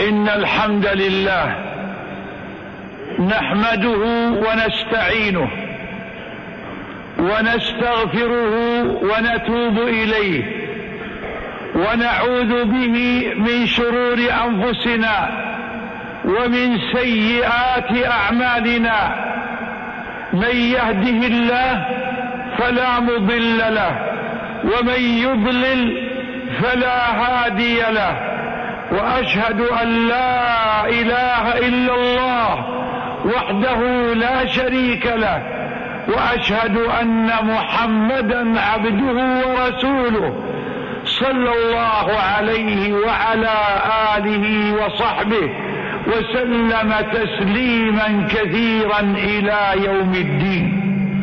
إن الحمد لله نحمده ونستعينه ونستغفره ونتوب إليه ونعوذ به من شرور أنفسنا ومن سيئات أعمالنا. من يهده الله فلا مضل له ومن يضلل فلا هادي له، وأشهد أن لا إله إلا الله وحده لا شريك له، وأشهد أن محمدا عبده ورسوله صلى الله عليه وعلى آله وصحبه وسلم تسليما كثيرا إلى يوم الدين.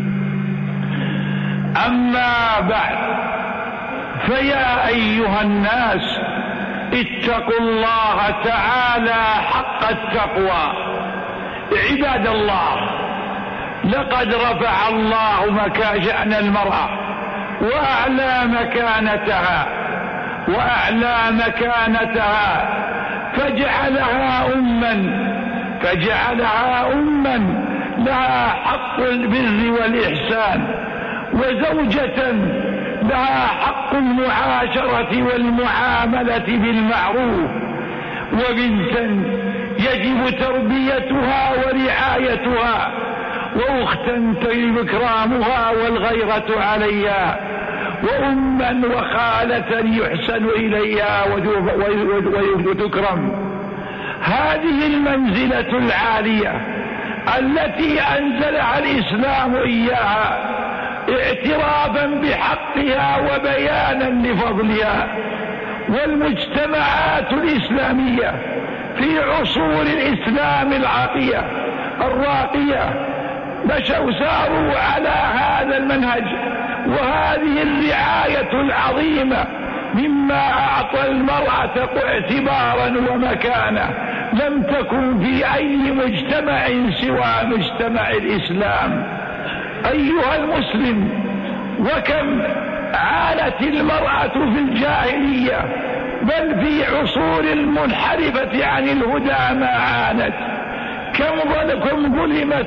أما بعد، فيا أيها الناس اتقوا الله تعالى حق التقوى. عباد الله، لقد رفع الله شأن المرأة وأعلى مكانتها فجعلها أما لها حق البر والإحسان، وزوجة لها حق المعاشرة والمعاملة بالمعروف، وبنتا يجب تربيتها ورعايتها، وأختا تجب إكرامها والغيرة عليها، وأما وخالة يحسن إليها وتكرم. هذه المنزلة العالية التي أنزلها الإسلام إياها اعترافا بحقها وبيانا لفضلها. والمجتمعات الإسلامية في عصور الإسلام الراقية ساروا على هذا المنهج وهذه الرعاية العظيمة، مما أعطى المرأة اعتبارا ومكانة لم تكن في أي مجتمع سوى مجتمع الإسلام. أيها المسلم، وكم عانت المرأة في الجاهلية، بل في عصور المنحرفة عن الهدى ما عانت. كم ظلمت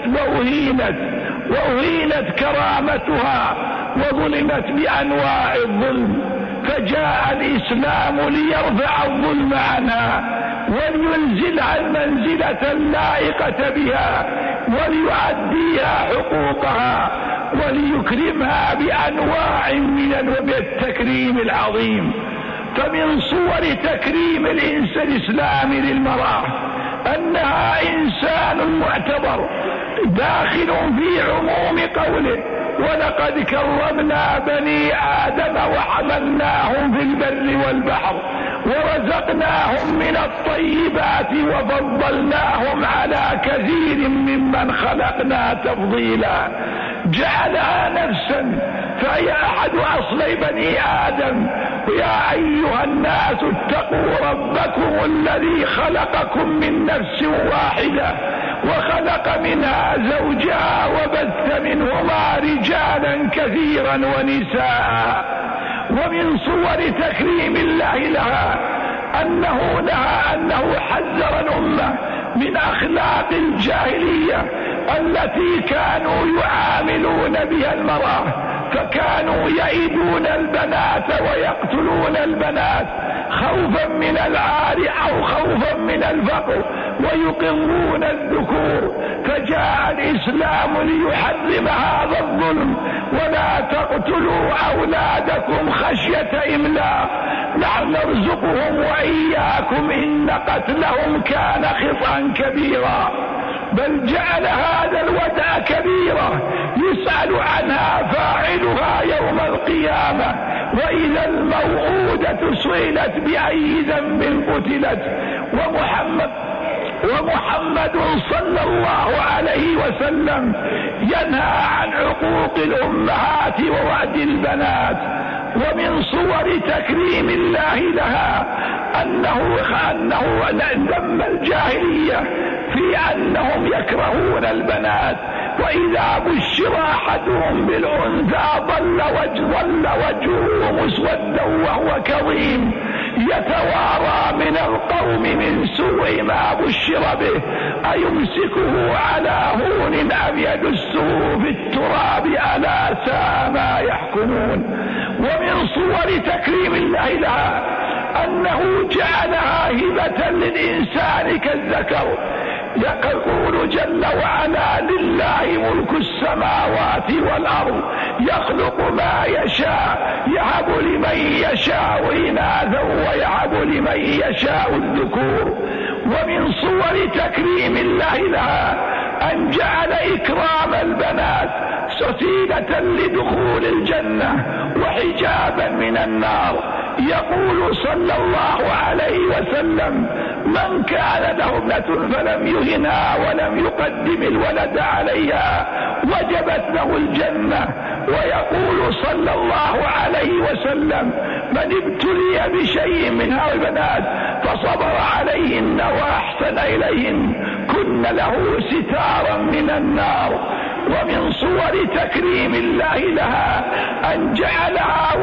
وأهينت كرامتها وظلمت بأنواع الظلم، فجاء الإسلام ليرفع الظلم عنها ولينزلها المنزلة اللائقة بها وليؤديها حقوقها وليكرمها بأنواع من التكريم العظيم. فمن صور تكريم الإسلام للمرأة أنها إنسان معتبر داخل في عموم قوله: ولقد كرمنا بني آدم وحملناهم في البر والبحر ورزقناهم من الطيبات وفضلناهم على كثير ممن خلقنا تفضيلا. جعلها نفسا فهي أحد أصلي بني آدم. يا أيها الناس اتقوا ربكم الذي خلقكم من نفس واحدة وخلق منها زوجها وبث منهما رجالا كثيرا ونساء. ومن صور تكريم الله لها أنه حذر الأمة من أخلاق الجاهلية التي كانوا يعاملون بها المرأة، فكانوا يئدون البنات ويقتلون البنات خوفا من العار أو خوفا من الفقر، ويقرون الذكور. فجاء الإسلام ليحرم هذا الظلم: ولا تقتلوا أولادكم خشية إملاق، نحن نرزقهم وإياكم إن قتلهم كان خطأ كبيرا. بل جعل هذا الودع كبيرة يسأل عنها فاعلها يوم القيامة، وإذا الموءودة سئلت بأي ذنب قتلت. ومحمد صلى الله عليه وسلم ينهى عن عقوق الأمهات ووعد البنات. ومن صور تكريم الله لها أنه ذم الجاهلية في أنهم يكرهون البنات، وإذا بشر أحدهم بالأنثى ظل وجهه مسودا وهو كظيم. يتوارى من القوم من سوء ما بشر به أيمسكه على هون أم يدسه في التراب ألا ساء ما يحكمون. ومن صور تكريم الله لها أنه جعلها هبة للإنسان كالذكر. يقول جل وعلا لله ملك السماوات والأرض يخلق ما يشاء يهب لمن يشاء إناثا ويهب لمن يشاء الذكور. ومن صور تكريم الله لها أن جعل إكرام البنات وسيلة لدخول الجنة وحجابا من النار. يقول صلى الله عليه وسلم من كان له ابنة فلم يهنها ولم يقدم الولد عليها وجبت له الجنة. ويقول صلى الله عليه وسلم من ابتلي بشيء من هؤلاء البنات فصبر عليهن وأحسن إليهن كن له ستارا من النار. ومن صور تكريم الله لها أن جعلها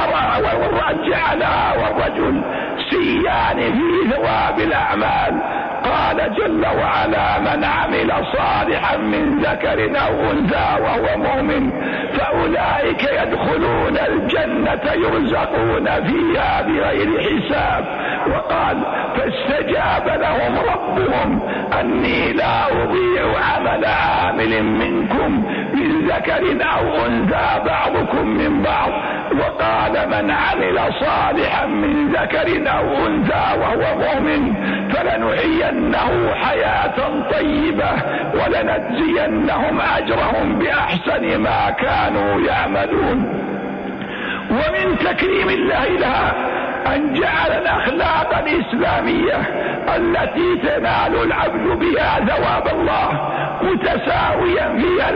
والرجل سيان في ثواب الأعمال. قال جل وعلا من عمل صالحا من ذكر أو أنثى وهو مؤمن فأولئك يدخلون الجنة يرزقون فيها بغير حساب. وقال فاستجاب لهم ربهم أني لا أضيع عمل عامل منكم من ذكر أو أنثى بعضكم من بعض. وقال من عمل صالحا من ذكر أو أنثى وهو مؤمن فلنحيينه حياة طيبة ولنجزينهم أجرهم بأحسن ما كانوا يعملون. ومن تكريم الله لها أن جعل الأخلاق الإسلامية التي تنال العبد بها ثواب الله متساويا فيها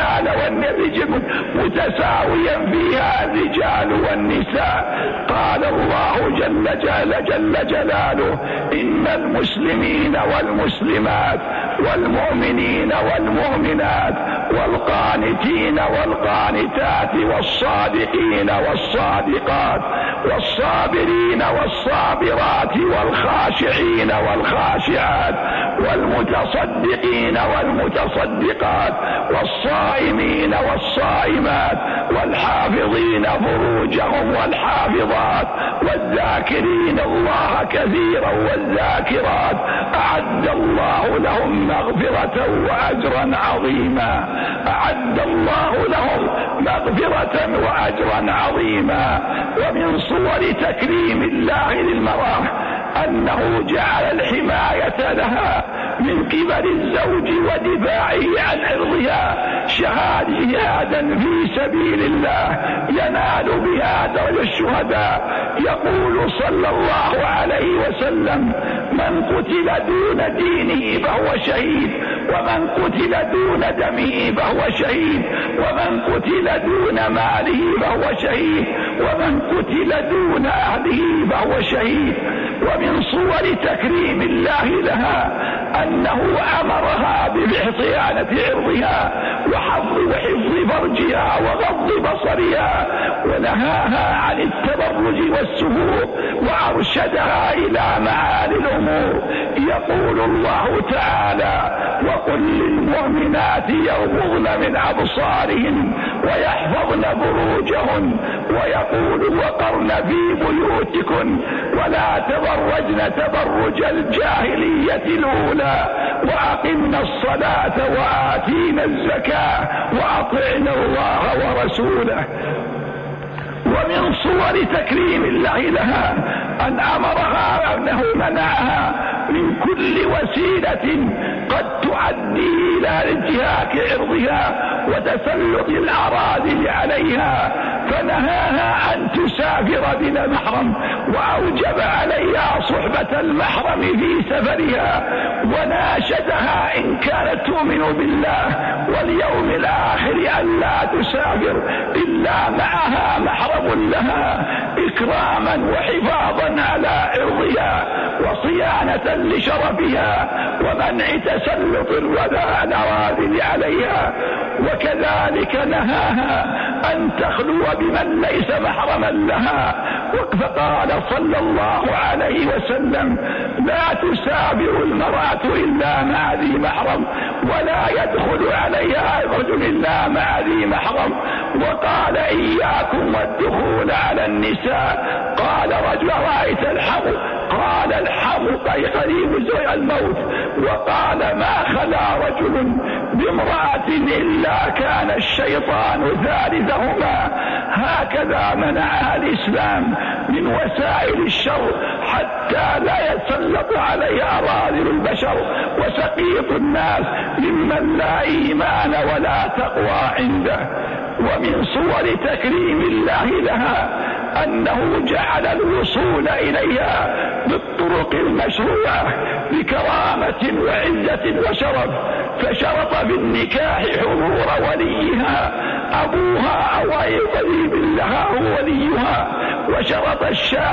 الرجال والنساء. قال الله جل جلاله إن المسلمين والمسلمات والمؤمنين والمؤمنات والقانتين والقانتات والصادقين والصادقات والصابرين والصابرات والخاشعين والخاشعات والمتصدقين والمتصدقات والصائمين والصائمات والحافظين فروجهم والحافظات والذاكرين الله كثيرا والذاكرات أعد الله لهم مغفرة وأجرا عظيما. أعد الله لهم مغفرة وأجرا عظيما. ومن صور تكريم الله للمرأة أنه جعل الحماية لها من قبل الزوج ودفاعه عن عرضها جهادا في سبيل الله ينال بها درجة الشهداء. يقول صلى الله عليه وسلم من قتل دون دينه فهو شهيد ومن قتل دون دمه فهو شهيد ومن قتل دون ماله فهو شهيد ومن قتل دون أهله فهو شهيد. ومن صور تكريم الله لها أنه أمرها بصيانة عرضها وحفظ فرجها وغض بصرها ونهاها عن التبرج والسفور وأرشدها إلى معالي الأمور. يقول الله تعالى وقل للمؤمنات يغضضن من أبصارهن ويحفظن فروجهن ويقول وقرن في بيوتكن ولا تبرجن تبرج الجاهلية الأولى وأقمنا الصلاة وآتينا الزكاة وأطعنا الله ورسوله. ومن صور تكريم الله لها أن أمرها أنه منعها من كل وسيلة قد تؤدي إلى انتهاك عرضها وتسلط الأراذل عليها فنهاها أن تسافر بلا محرم وأوجب عليها صحبة المحرم في سفرها وناشدها إن كانت تؤمن بالله واليوم الآخر أن لا تسافر إلا معها محرم لها إكراما وحفاظا على عرضها وصيانة لشرفها ومنع تسلط الأراذل عليها. وكذلك نهاها أن تخلو بمن ليس محرما لها. فقال صلى الله عليه وسلم: لا تسابع المرأة إلا مع ذي محرم، ولا يدخل عليها رجل إلا مع ذي محرم. وقال: إياكم والدخول على النساء. قال رجل: رأيت الحمو؟ قال: الحمو قريب الموت. وقال: ما خلا رجل بامرأة إلا كان الشيطان ثالثهما. هكذا منعها الإسلام من وسائل الشر حتى لا يتسلط عليها أراذل البشر وسقيط الناس ممن لا إيمان ولا تقوى عنده. ومن صور تكريم الله لها أنه جعل الوصول إليها بالطرق المشروعة بكرامة وعزة وشرف، فشرط بالنكاح حضور وليها أبوها أو أي قريب لها هو وليها، وشرط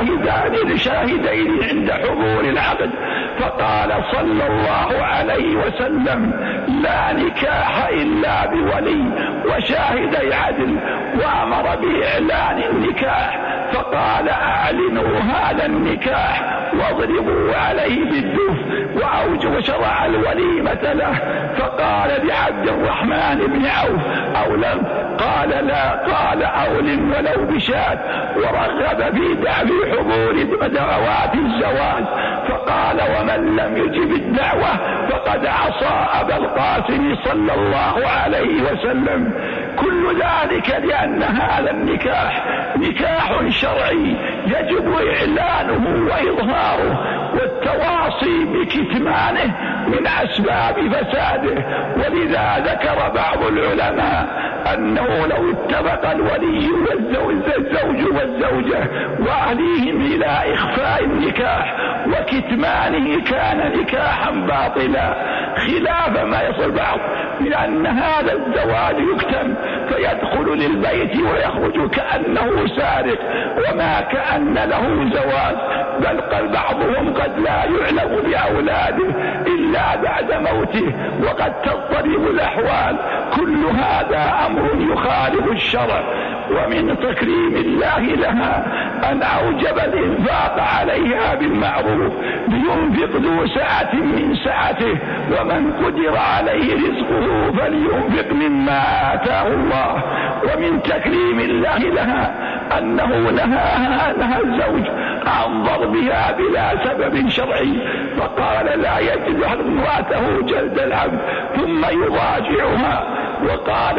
الشاهدين عند حضور العقد. فقال صلى الله عليه وسلم: لا نكاح إلا بولي وشاهدي عدل، وأمر بإعلان النكاح فقال: أعلنوا هذا النكاح واضربوا عليه بالدف. وشرع الوليمة له، فقال لعبد الرحمن بن عوف: أولم؟ قال: لا. قال: أولم ولو بشاة. ورغب في حضور دعوات الزواج، فقال: ومن لم يجب الدعوة فقد عصى أبا القاسم صلى الله عليه وسلم. كل ذلك لأن هذا النكاح نكاح شرعي يجب إعلانه وإظهاره، والتواصي بكتمانه من أسباب فساده. ولذا ذكر بعض العلماء أنه لو اتفق الولي والزوج والزوجة وأهليهم إلى إخفاء النكاح وكتمانه كان نكاحا باطلا، خلاف ما يصل بعض من أن هذا الزواج يكتم فيدخل للبيت ويخرج كأنه سارق وما كأن له زواج، بل قال بعضهم قد لا يعلم بأولاده إلا بعد موته وقد تضطرب الأحوال. كل هذا أمر يخالف الشرع. ومن تكريم الله لها أن أوجب الإنفاق عليها بالمعروف، لينفق ذو سعة من سعته، ومن قدر عليه رزقه فلينفق مما آتاه الله. ومن تكريم الله لها أنه نهاها الزوج عن ضربها بلا سبب شرعي، فقال: لا يجد امرأته جلد العبد ثم يضاجعها. وقال: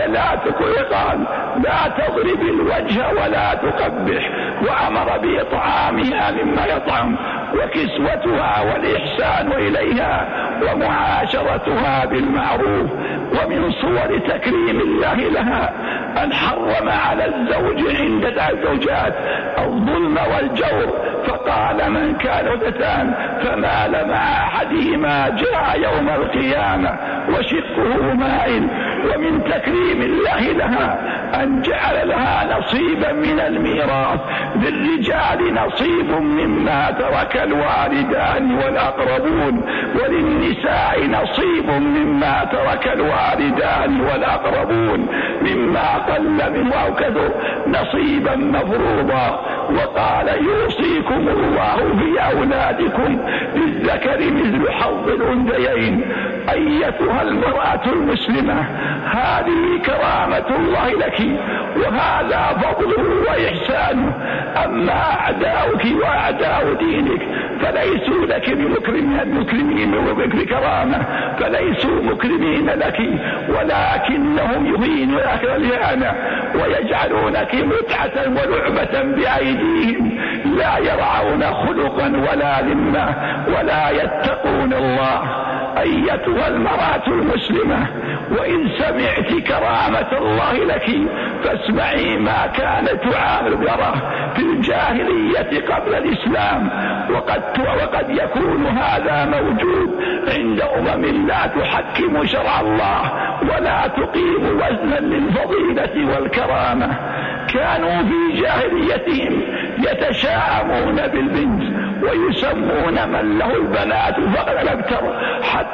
لا تضرب الوجه ولا تقبح، وأمر بإطعامها مما يطعم، وكسوتها والإحسان إليها، ومعاشرتها بالمعروف. ومن صور تكريم الله لها أن حرم على الزوج عند الزوجات الظلم والجور، فقال: من كان ودتان فمال مع أحدهما جاء يوم القيامة وشقه مائل. ومن تكريم الله لها أن جعل لها نصيبا من الميراث، للرجال نصيب مما ترك الوالدان والأقربون، وللنساء نصيب مما ترك الوالدان والأقربون، مما قل منه أو كثر نصيبا مفروضا. وقال: يوصيكم الله في أولادكم للذكر مثل حظ الأنثيين. أيتها المرأة المسلمة، هذه كرامة الله لك، وهذا فضله وإحسانه. أما أعداؤك وأعداء دينك فليسوا لك بمكرمين وبكرامة، فليسوا مكرمين لك، ولكنهم يهينونك الإهانة ويجعلونك متعة ولعبة بأيديهم، لا يرعون خلقا ولا ذمة ولا يتقون الله. أيتها المرأة المسلمة، وإن سمعت كرامة الله لك فاسمعي ما كانت تعامل المرأة في الجاهلية قبل الإسلام، وقد يكون هذا موجود عند أمم لا تحكم شرع الله ولا تقيم وزنا للفضيلة والكرامة. كانوا في جاهليتهم يتشاءمون بالبنت ويسمون من له البنات فقد الأبتر، حتى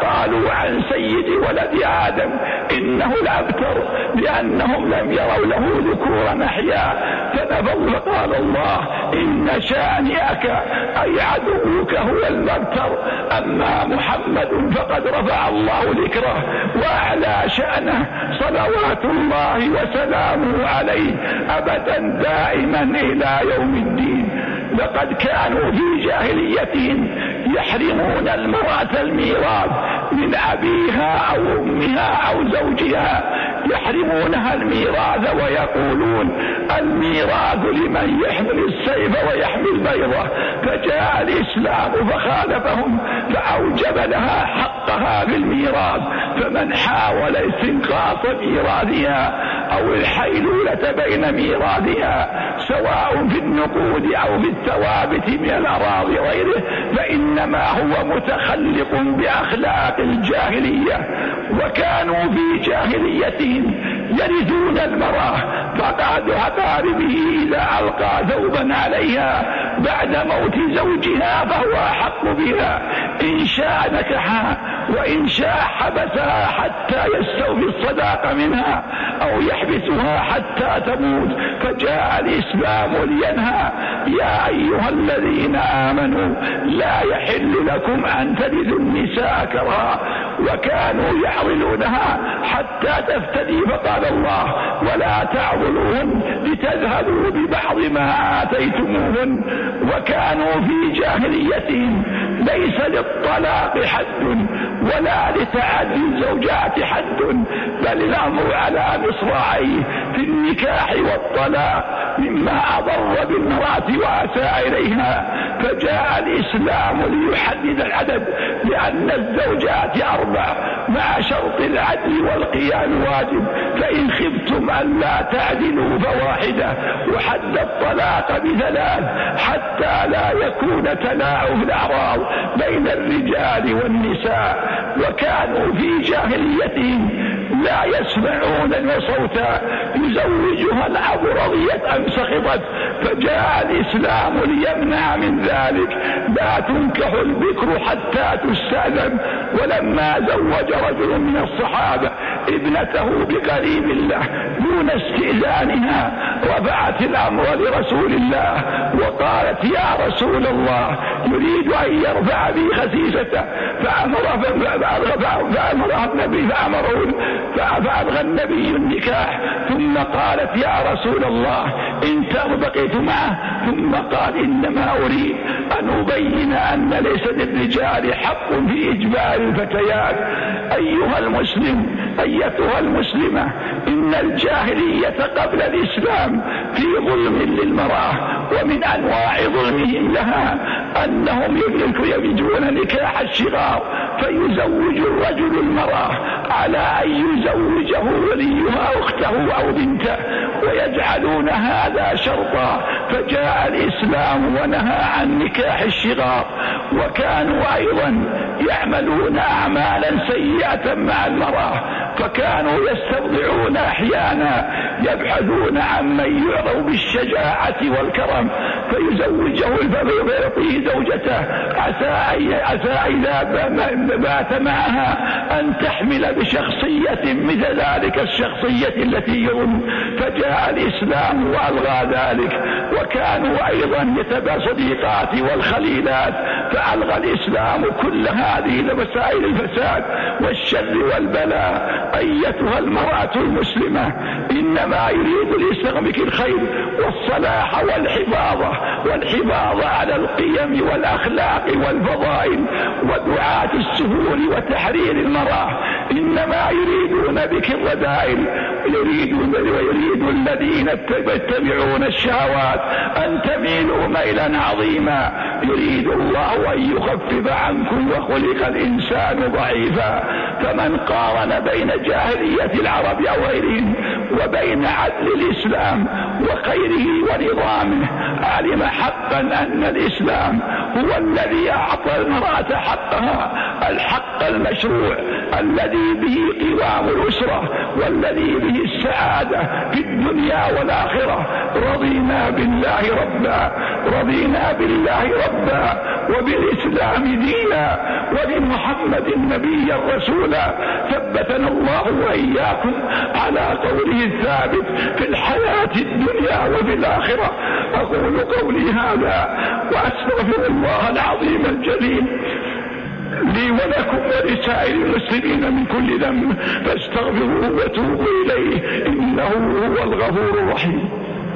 وقالوا عن سيد ولد آدم إنه الأبتر لأنهم لم يروا له ذكورا أحياء. فقال الله إن شانئك أي عدوك هو الأبتر، أما محمد فقد رفع الله ذكره وأعلى شأنه صلوات الله وسلامه عليه أبدا دائما إلى يوم الدين. لقد كانوا في جاهليتهم يحرمون المرأة الميراث من أبيها أو أمها أو زوجها، يحرمونها الميراث ويقولون الميراث لمن يحمل السيف ويحمل البيضة. فجاء الإسلام فخالفهم فأوجب لها حقها بالميراث. فمن حاول استنقاص ميراثها أو الحيلولة بين ميراثها سواء في النقود أو في الثوابت من الأراضي وغيره فإنما هو متخلق بأخلاق الجاهلية. وكانوا في جاهليتهم يرثون المرأة، فقعد أقاربه إذا ألقى ثوبا عليها بعد موت زوجها فهو أحق بها، إن شاء نكحها وإن شاء حبسها حتى يستوفي الصداق منها أو يحبسها حتى تموت. فجاء الإسلام لينهى يا أيها الذين آمنوا لا يحل لكم أن ترثوا النساء كرها، وكانوا يعضلونها حتى تفتدي. فقال الله ولا تعضلوهن لتذهبوا ببعض ما آتيتموهن. وكانوا في جاهليتهم ليس للطلاق حد ولا لتعدي الزوجات حد، بل الأمر على مصراعيه في النكاح والطلاق مما أضر بالمرأة وأساء إليها. فجاء الإسلام ليحدد العدد لأن الزوجات 4 مع شرط العدل والقيام واجب، فإن خفتم ألا تعدلوا فواحدة، وحد الطلاق ب3 حتى لا يكون تلاعب الأعراض بين الرجال والنساء. وكانوا في جاهليتهم لا يسمعون صوتا يزوجها الأب رضيت أم سخطت. فجاء الإسلام ليمنع من ذلك، لا تنكح البكر حتى تستأذن. ولما زوج رجل من الصحابة ابنته بقريب الله دون استئذانها رفعت الأمر لرسول الله وقالت يا رسول الله يريد أن يرفع بي خسيسته، فأبغى النبي النكاح. ثم قالت يا رسول الله إن بقيت معه. ثم قال إنما أريد أن أبين أن ليس للرجال حق في إجبار الفتيات. أيها المسلم أيتها المسلمة، إن الجاهلية قبل الإسلام في ظلم للمرأة، ومن أنواع ظلمهم لها أنهم يريدون نكاح الشغار، فيزوج الرجل المرأة على أن يزوجه وليها أخته أو بنته ويجعلون هذا شرطا. فجاء الإسلام ونهى عن نكاح الشغار. وكانوا أيضا يعملون أعمالا سيئة مع المرأة، فكانوا يستبضعون أحيانا يبحثون عن من يعرف بالشجاعة والكرم فيزوجه فيعطيه زوجته عسى إذا بات معها أن تحمل بشخصية مثل ذلك الشخصية التي يظن. فجاء الإسلام وألغى ذلك. وكانوا أيضا يتبع صديقات والخليلات، فألغى الإسلام كل هذه وسائل الفساد والشر والبلاء. أيتها المرأة المسلمة، إنما يريد الإسلام بك الخير والصلاح والحفاظ على القيم والأخلاق والفضائل ودعاة السهول وتحرير المرأة. إنما يريدون بك الرذائل، ويريد الذين يتبعون الشهوات أن تميلوا ميلا عظيما. يريد الله أن يخفف عنكم وخلق الإنسان ضعيفا. فمن قارن بين جاهلية العرب أو غيرهم وبين عدل الإسلام وخيره ونظامه علم حقا أن الإسلام هو الذي أعطى المرأة حقها، الحق المشروع الذي والذي به قوام الأسرة والذي به السعادة في الدنيا والآخرة. رضينا بالله ربا، رضينا بالله ربا وبالإسلام دينا وبمحمد نبيا رسولا. ثبتنا الله وإياكم على قوله الثابت في الحياة الدنيا وفي الآخرة. أقول قولي هذا وأستغفر الله العظيم الجليل لي ولكم ولسائر المسلمين من كل ذنب فاستغفروه وتوبوا إليه إنه هو الغفور الرحيم.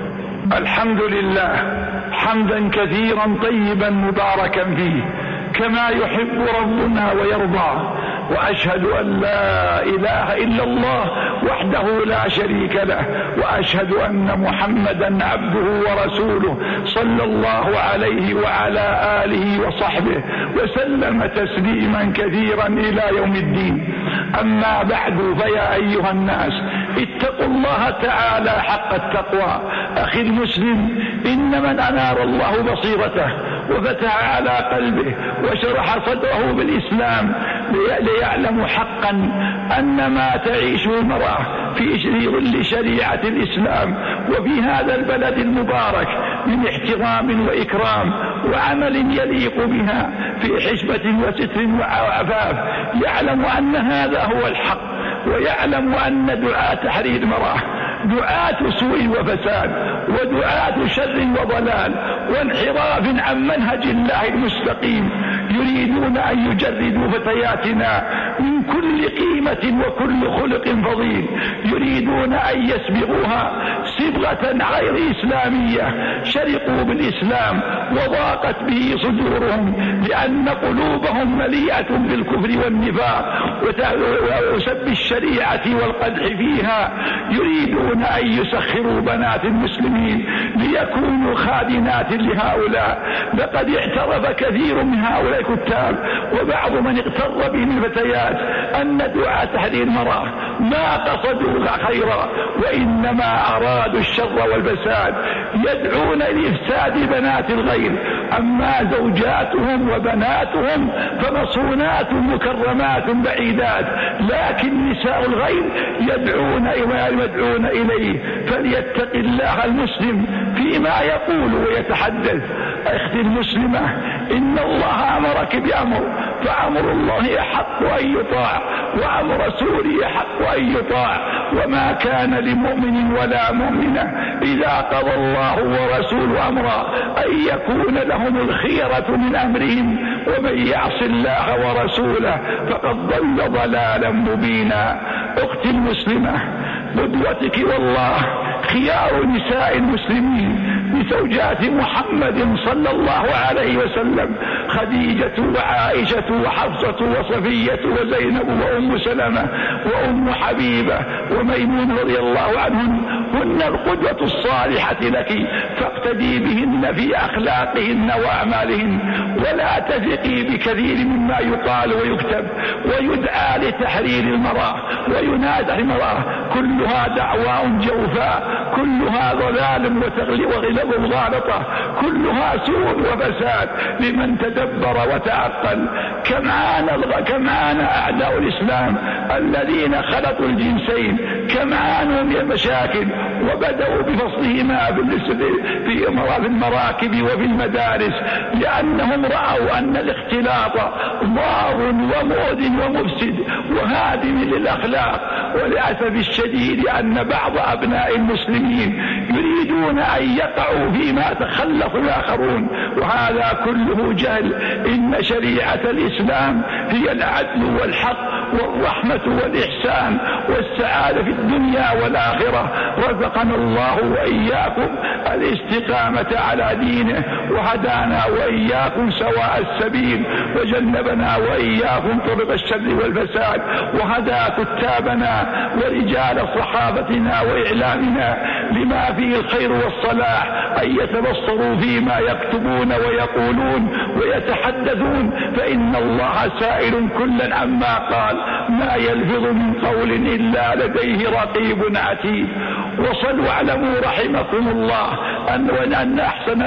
الحمد لله حمدا كثيرا طيبا مباركا فيه كما يحب ربنا ويرضى، وأشهد أن لا إله إلا الله وحده لا شريك له، وأشهد أن محمدا عبده ورسوله صلى الله عليه وعلى آله وصحبه وسلم تسليما كثيرا إلى يوم الدين. أما بعد، فيا أيها الناس اتقوا الله تعالى حق التقوى. أخي المسلم، إن من أنار الله بصيرته وفتح على قلبه وشرح صدره بالإسلام ليعلم حقا أن ما تعيشه المرأة في ظل شريعة الإسلام وفي هذا البلد المبارك من احترام وإكرام وعمل يليق بها في حشمة وستر وعفاف، يعلم أن هذا هو الحق، ويعلم أن دعاة تحرير المرأة دعاة سوء وفساد ودعاة شر وضلال وانحراف عن منهج الله المستقيم، يريدون أن يجردوا فتياتنا من كل قيمة وكل خلق فضيل، يريدون أن يسبغوها صبغة غير إسلامية. شرقوا بالإسلام وضاقت به صدورهم لأن قلوبهم مليئة بالكفر والنفاق وسب الشريعة والقدح فيها. يريدون أن يسخروا بنات المسلمين ليكونوا خادنات لهؤلاء. لقد اعترف كثير من هؤلاء الكتاب وبعض من اغتر بهم الفتيات أن دعاة تحرير المرأة ما قصدوا خيرا وإنما أرادوا الشر والفساد، يدعون لإفساد بنات الغير. أما زوجاتهم وبناتهم فمصونات مكرمات بعيدات، لكن نساء الغير يدعون إليه. فليتق الله المسلم فيما يقول ويتحدث. أختي المسلمة، إن الله أمرك بأمر، فأمر الله أحق أن يطاع وأمر رسوله أحق أن يطاع. وما كان لمؤمن ولا مؤمنة إذا قضى الله ورسوله أمرا أن يكون لهم الخيرة من أمرهم، ومن يعص الله ورسوله فقد ضل ضلالا مبينا. أختي المسلمة، قدوتك والله خيار نساء المسلمين بزوجات محمد صلى الله عليه وسلم، خديجة وعائشة وحفصة وصفية وزينب وأم سلمة وأم حبيبة وميمون رضي الله عنهن، هن القدوة الصالحة لك، فاقتدي بهن في أخلاقهن وأعمالهن، ولا تثقي بكثير مما يقال ويكتب ويدعى لتحرير المرأة وينادى المرأة. كلها دعواء جوفاء، كلها ضلال وغلب مغالطة، كلها سوء وفساد لمن تدبر وتعقل. كم عانى أعداء الإسلام الذين خلطوا الجنسين، كم عانوا من المشاكل وبدأوا بفصلهما في المراكب وفي المدارس، لأنهم رأوا أن الاختلاط ضار ومؤذ ومفسد وهادم للأخلاق. وللأسف الشديد أن بعض أبناء المسلمين يريدون أن يقعوا فيما تخلف الآخرون، وهذا كله جهل. إن شريعة الإسلام هي العدل والحق والرحمة والإحسان والسعادة في الدنيا والآخرة. رزقنا الله وإياكم الاستقامة على دينه، وهدانا وإياكم سواء السبيل، وجنبنا وإياكم طرق الشر والفساد، وهدى كتابنا ورجال صحافتنا وإعلامنا لما فيه الخير والصلاح، أن يتبصروا فيما يكتبون ويقولون ويتحدثون، فإن الله سائل كلا عما قال، ما يلفظ من قول إلا لديه رقيب عتيد. وصلوا واعلموا رحمكم الله أن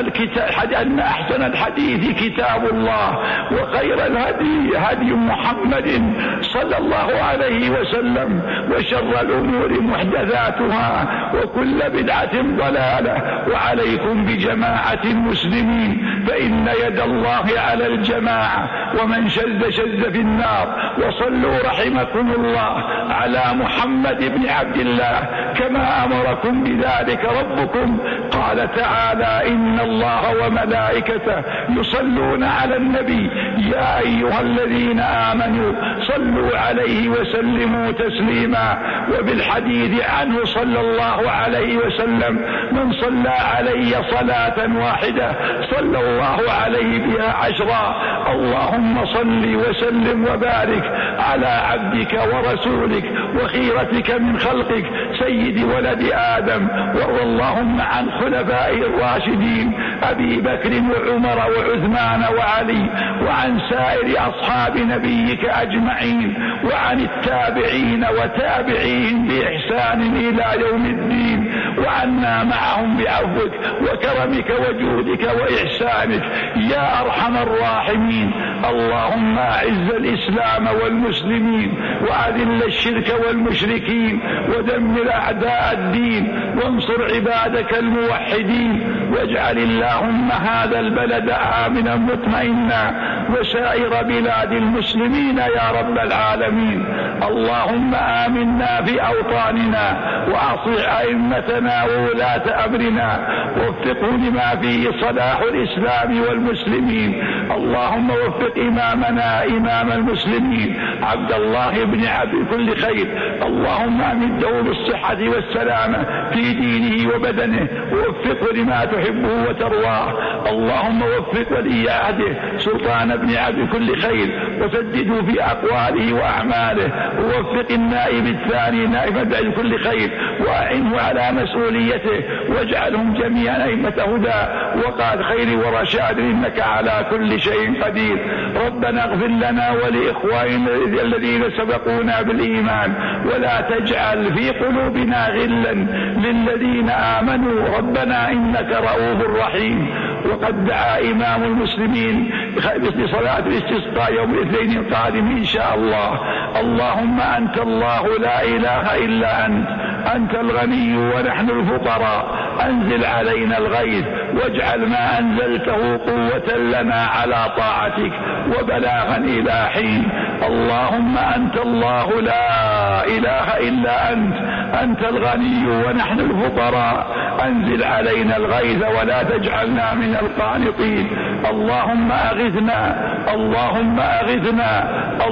أحسن الحديث كتاب الله، وخير الهدي هدي محمد صلى الله عليه وسلم، وشر الأمور محدثاتها، وكل بدعة ضلالة. وعليكم بجماعة المسلمين فإن يد الله على الجماعة، ومن شذ في النار. وصلوا رحمكم الله على محمد بن عبد الله كما أمركم بذلك ربكم. قال تعالى: إن الله وملائكته يصلون على النبي يا أيها الذين آمنوا صلوا عليه وسلموا تسليما. وبالحديث عنه صلى الله عليه وسلم: من صلى علي صلاة واحدة صلى الله عليه بها 10. اللهم صل وسلم وبارك على عبدك ورسولك وخيرتك من خلقك سيد ولد آدم. وارض اللهم عن خلفائه الراشدين أبي بكر وعمر وعثمان وعلي، وعن سائر أصحاب نبيك أجمعين، وعن التابعين وتابعين بإحسان إلى يوم الدين، وعنا معهم بعفوك وكرمك وجودك وإحسانك يا أرحم الراحمين. اللهم أعز الإسلام والمسلمين، وأذل الشرك والمشركين، ودمر أعداء الدين، وانصر عبادك الموحدين. واجعل اللهم هذا البلد آمنا مطمئنا، وسائر بلاد المسلمين يا رب العالمين. اللهم آمنا في أوطاننا، وأصلح أئمتنا وولاة أمرنا، ووفقهم لما فيه صلاح الإسلام والمسلمين. اللهم وفق إمامنا إمام المسلمين عبد الله بن عبد كل خير. اللهم أمده بالصحة والسلامة في دينه وبدنه، ووفقه لما تحبه وترضاه. اللهم وفق ولي عهده سلطان بن عبد كل خير، وسدده في أقواله وأعماله. ووفق النائب الثاني نائب عبد كل خير، وأعنه على مسؤوليته، واجعلهم جميعا أئمة هدى وقاد خير ورشاد، إنك على كل شيء قدير. ربنا اغفر لنا ولإخواننا الذين سبقونا بالإيمان، ولا تجعل في قلوبنا غلا للذين آمنوا ربنا إنك رؤوف رحيم. وقد دعا إمام المسلمين بصلاة الاستسقاء يوم الاثنين القادم إن شاء الله. اللهم أنت الله لا إله إلا أنت الغني ونحن الفقراء. أنزل علينا الغيث، واجعل ما أنزلته قوة لنا على طاعتك وبلاغا إلى حين. اللهم أنت الله لا إله إلا أنت الغني ونحن الفقراء. أنزل علينا الغيث ولا تجعلنا من القانطين. اللهم أغثنا، اللهم أغثنا،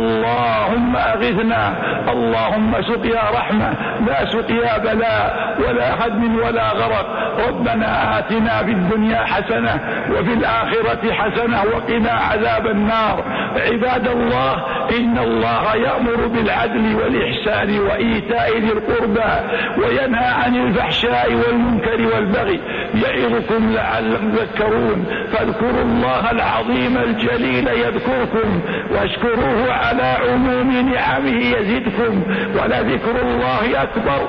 اللهم أغثنا. اللهم سقيا رحمة لا سقيا بلاء ولا هدم ولا غرق. ربنا آتنا في الدنيا حسنة وفي الآخرة حسنة وقنا عذاب النار. عباد الله، إن الله يأمر بالعدل والإحسان وإيتاء ذي القربى، وينهى عن الفحشاء والمنكر والبغي، يعظكم لعلكم تذكرون. فاذكروا الله العظيم الجليل يذكركم، واشكروه على عموم نعمه يزدكم، ولذكر الله أكبر،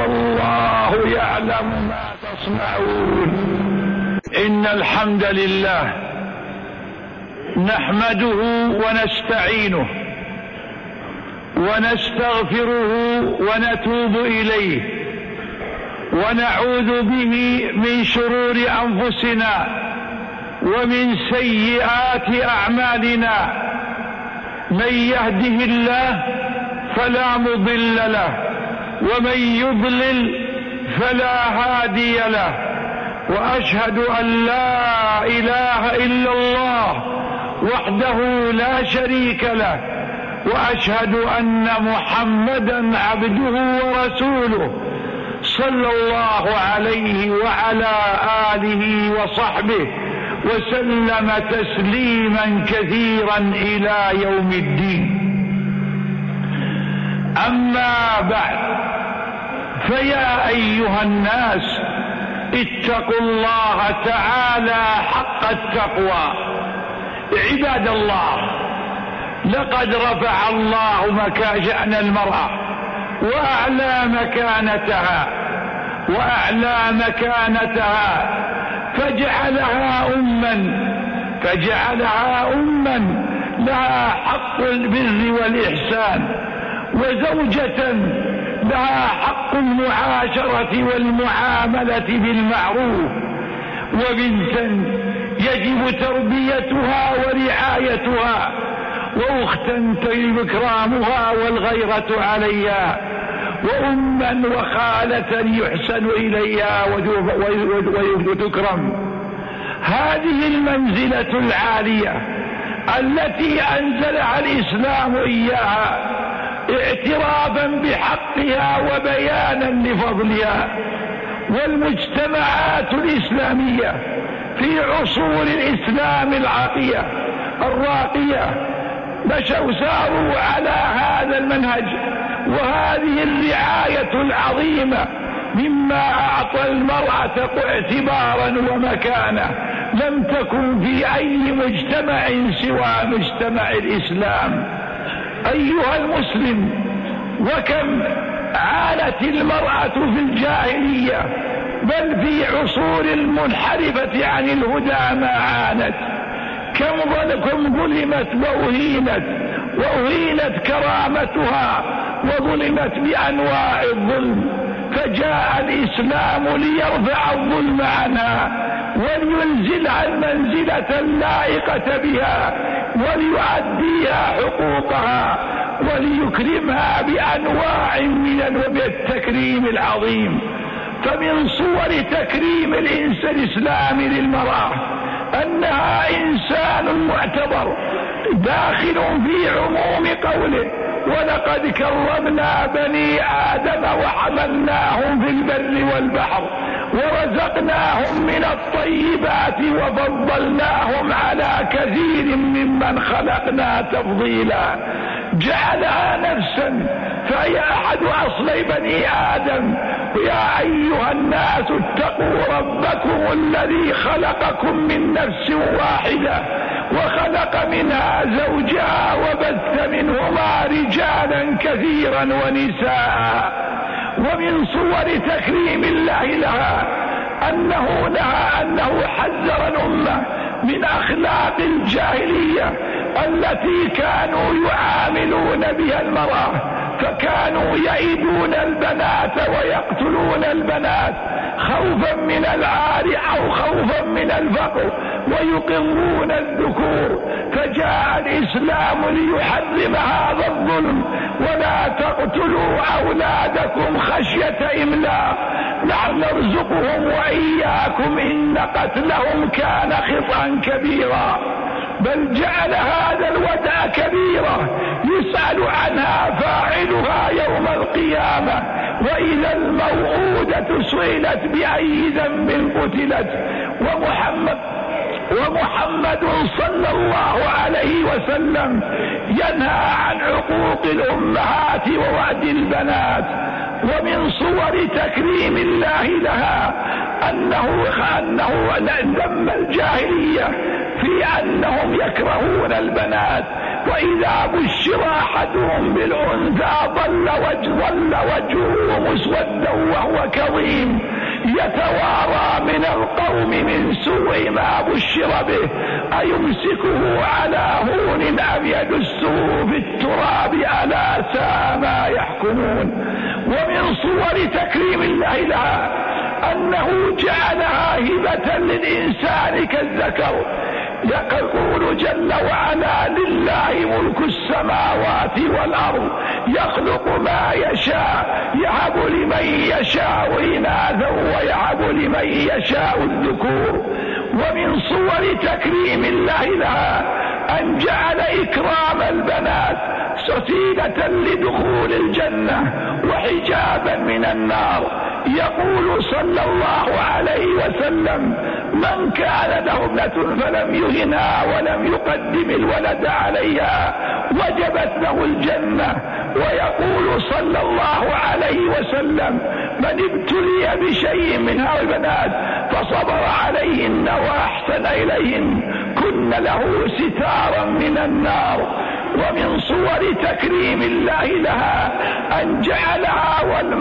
والله يعلم ما تصنعون. إن الحمد لله نحمده ونستعينه ونستغفره ونتوب إليه، ونعوذ به من شرور أنفسنا ومن سيئات أعمالنا. من يهده الله فلا مضل له، ومن يضلل فلا هادي له. وأشهد أن لا إله إلا الله وحده لا شريك له، وأشهد أن محمدا عبده ورسوله صلى الله عليه وعلى آله وصحبه وسلم تسليما كثيرا إلى يوم الدين. أما بعد، فيا أيها الناس اتقوا الله تعالى حق التقوى. عباد الله، لقد رفع الله شأن المرأة وأعلى مكانتها، وأعلى مكانتها، فجعلها أما لها حق البر والإحسان، وزوجة لها حق المعاشرة والمعاملة بالمعروف، وبنتا يجب تربيتها ورعايتها، وأختا تجب إكرامها والغيرة عليها، وأما وخالة يحسن إليها وتكرم. هذه المنزلة العالية التي أنزلها الإسلام إياها اعترافا بحقها وبيانا لفضلها. والمجتمعات الإسلامية في عصور الإسلام الراقية ساروا على هذا المنهج وهذه الرعاية العظيمة، مما أعطى المرأة اعتبارا ومكانة لم تكن في أي مجتمع سوى مجتمع الإسلام. أيها المسلم، وكم عانت المرأة في الجاهلية، بل في عصور المنحرفة عن الهدى ما عانت. كم ظلمت وأهينت كرامتها، وظلمت بأنواع الظلم، فجاء الإسلام ليرفع الظلم عنها ولينزلها المنزلة اللائقة بها، وليؤديها حقوقها، وليكرمها بأنواع من التكريم العظيم. فمن صور تكريم الإسلام للمرأة أنها إنسان معتبر داخل في عموم قوله: ولقد كرمنا بني آدم وحملناهم في البر والبحر ورزقناهم من الطيبات وفضلناهم على كثير ممن خلقنا تفضيلا. جعلها نفسا فهي أحد أصلي بني آدم. يا أيها الناس اتقوا ربكم الذي خلقكم من نفس واحدة وخلق منها زوجها وبث منهما رجالا كثيرا ونساء. ومن صور تكريم الله لها أنه حذر الأمة من أخلاق الجاهلية التي كانوا يعاملون بها المرأة، فكانوا يئدون البنات ويقتلون البنات خوفا من العار أو خوفا من الفقر، ويقرون الذكور. فجاء الإسلام ليحرم هذا الظلم: ولا تقتلوا أولادكم خشية إملاق، نحن نرزقهم وإياكم إن قتلهم كان خطأ كبيرا. بل جعل هذا الودع كبيرة يسأل عنها فاعلها يوم القيامة، وإذا الموءودة سئلت بأي ذنب قتلت. ومحمد صلى الله عليه وسلم ينهى عن عقوق الأمهات ووعد البنات. ومن صور تكريم الله لها أنه ذم الجاهلية في أنهم يكرهون البنات، وإذا بشر أحدهم بالأنثى ظل وجهه مسودا وهو كظيم يتوارى من القوم من سوء ما بشر به، أيمسكه على هون أم يدسه في التراب ألا ساء ما يحكمون. ومن صور تكريم الله لها أنه جعلها هبة للإنسان كالذكر. يقول جل وعلا: لله ملك السماوات والأرض يخلق ما يشاء يهب لمن يشاء إناثا ويهب لمن يشاء الذكور. ومن صور تكريم الله لها أن جعل إكرام البنات سفينة لدخول الجنة وحجابا من النار. يقول صلى الله عليه وسلم: من كان له ابنة فلم يهنها ولم يقدم الولد عليها وجبت له الجنة. ويقول صلى الله عليه وسلم: من ابتلي بشيء من هؤلاء البنات فصبر عليهن وأحسن إليهن كن له ستارا من النار. ومن صور تكريم الله لها أن جعلها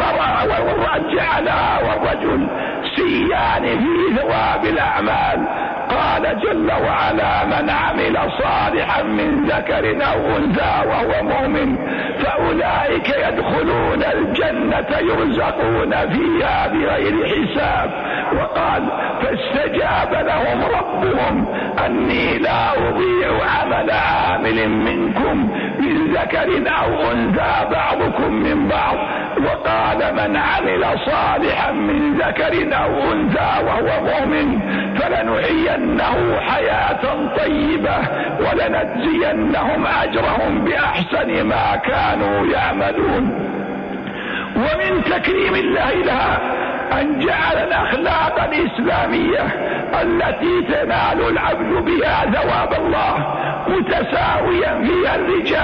والرجل سيان في ثواب الأعمال. قال جل وعلا: من عمل صالحا من ذكر أو أنثى وهو مؤمن فأولئك يدخلون الجنة يرزقون فيها بغير حساب. وقال: فاستجاب لهم ربهم أني لا أضيع عمل عامل منكم من ذكر أو أنثى بعضكم من بعض. وقال: من عمل صالحا من ذكر أو أنثى وهو مؤمن فلنحيينه حياة طيبة ولنجزينهم أجرهم بأحسن ما كانوا يعملون. ومن تكريم الله لها أن جعل الأخلاق الإسلامية التي تنال العبد بها ثواب الله متساويا فيها